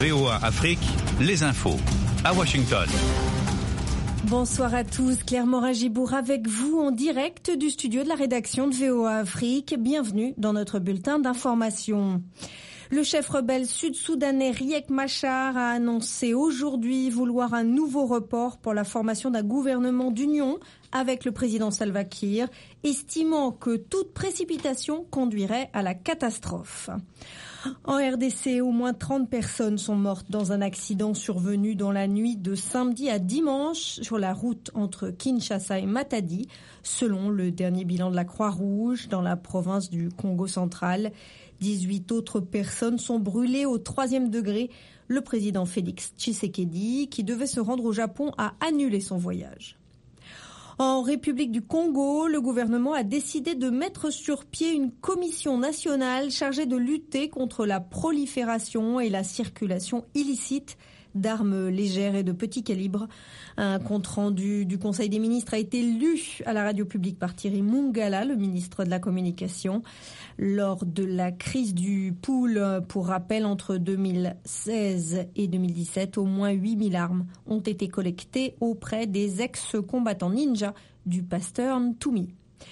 VOA Afrique, les infos à Washington. Bonsoir à tous, Claire Morin-Gibour avec vous en direct du studio de la rédaction de VOA Afrique. Bienvenue dans notre bulletin d'information. Le chef rebelle sud-soudanais Riek Machar a annoncé aujourd'hui vouloir un nouveau report pour la formation d'un gouvernement d'union avec le président Salva Kiir, estimant que toute précipitation conduirait à la catastrophe. En RDC, au moins 30 personnes sont mortes dans un accident survenu dans la nuit de samedi à dimanche sur la route entre Kinshasa et Matadi, selon le dernier bilan de la Croix-Rouge dans la province du Congo central. 18 autres personnes sont brûlées au 3e degré. Le président Félix Tshisekedi, qui devait se rendre au Japon, a annulé son voyage. En République du Congo, le gouvernement a décidé de mettre sur pied une commission nationale chargée de lutter contre la prolifération et la circulation illicite d'armes légères et de petit calibre. Un compte-rendu du Conseil des ministres a été lu à la radio publique par Thierry Mungala, le ministre de la Communication. Lors de la crise du pool, pour rappel, entre 2016 et 2017, au moins 8000 armes ont été collectées auprès des ex-combattants ninja du pasteur Ntoumi.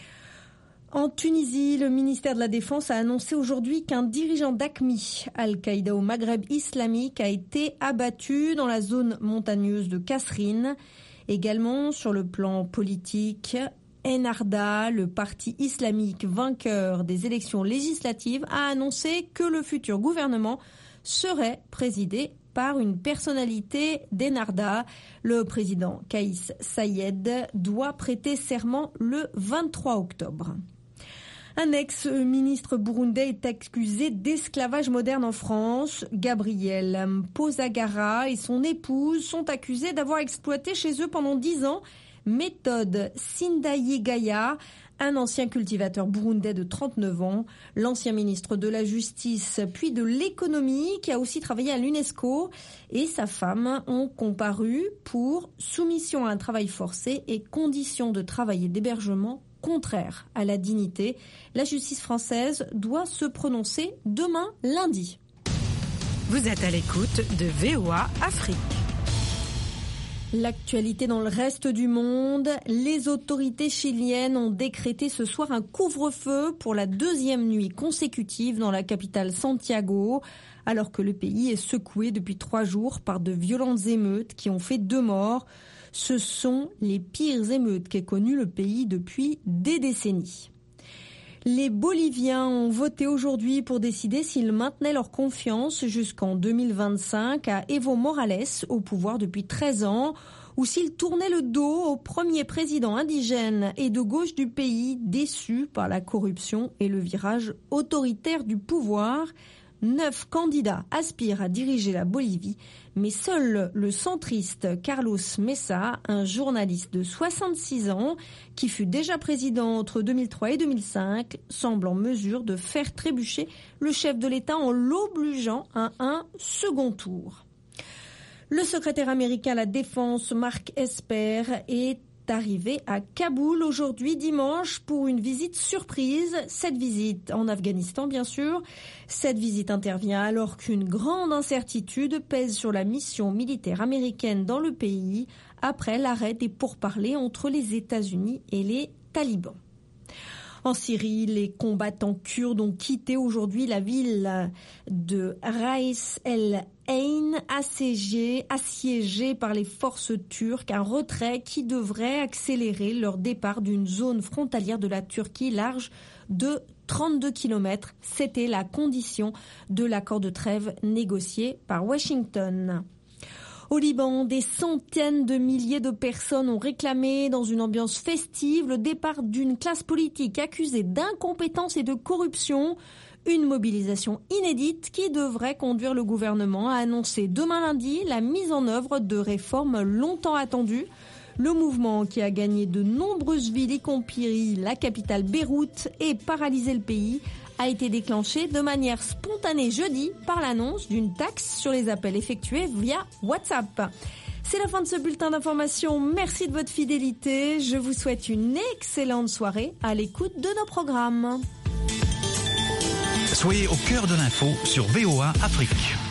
En Tunisie, le ministère de la Défense a annoncé aujourd'hui qu'un dirigeant d'AQMI, Al-Qaïda au Maghreb islamique, a été abattu dans la zone montagneuse de Kasserine. Également, sur le plan politique, Ennahda, le parti islamique vainqueur des élections législatives, a annoncé que le futur gouvernement serait présidé par une personnalité d'Ennahda. Le président Kaïs Saïed doit prêter serment le 23 octobre. Un ex-ministre burundais est accusé d'esclavage moderne en France. Gabriel Posagara et son épouse sont accusés d'avoir exploité chez eux pendant 10 ans Méthode Sindayigaya, un ancien cultivateur burundais de 39 ans, l'ancien ministre de la Justice puis de l'économie qui a aussi travaillé à l'UNESCO, et sa femme ont comparu pour soumission à un travail forcé et conditions de travail et d'hébergement contraires à la dignité. La justice française doit se prononcer demain lundi. Vous êtes à l'écoute de VOA Afrique. L'actualité dans le reste du monde, les autorités chiliennes ont décrété ce soir un couvre-feu pour la 2e nuit consécutive dans la capitale Santiago, alors que le pays est secoué depuis 3 jours par de violentes émeutes qui ont fait 2 morts. Ce sont les pires émeutes qu'ait connues le pays depuis des décennies. Les Boliviens ont voté aujourd'hui pour décider s'ils maintenaient leur confiance jusqu'en 2025 à Evo Morales, au pouvoir depuis 13 ans, ou s'ils tournaient le dos au premier président indigène et de gauche du pays, déçu par la corruption et le virage autoritaire du pouvoir. 9 candidats aspirent à diriger la Bolivie, mais seul le centriste Carlos Mesa, un journaliste de 66 ans, qui fut déjà président entre 2003 et 2005, semble en mesure de faire trébucher le chef de l'État en l'obligeant à un second tour. Le secrétaire américain à la Défense, Mark Esper, est arrivé à Kaboul aujourd'hui dimanche pour une visite surprise. Cette visite en Afghanistan, bien sûr. Cette visite intervient alors qu'une grande incertitude pèse sur la mission militaire américaine dans le pays après l'arrêt des pourparlers entre les États-Unis et les talibans. En Syrie, les combattants kurdes ont quitté aujourd'hui la ville de Ras el-Ain, assiégée par les forces turques, un retrait qui devrait accélérer leur départ d'une zone frontalière de la Turquie large de 32 km. C'était la condition de l'accord de trêve négocié par Washington. Au Liban, des centaines de milliers de personnes ont réclamé, dans une ambiance festive, le départ d'une classe politique accusée d'incompétence et de corruption. Une mobilisation inédite qui devrait conduire le gouvernement à annoncer demain lundi la mise en œuvre de réformes longtemps attendues. Le mouvement, qui a gagné de nombreuses villes, y compris la capitale Beyrouth, et paralysé le pays, a été déclenché de manière spontanée jeudi par l'annonce d'une taxe sur les appels effectués via WhatsApp. C'est la fin de ce bulletin d'information. Merci de votre fidélité. Je vous souhaite une excellente soirée à l'écoute de nos programmes. Soyez au cœur de l'info sur VOA Afrique.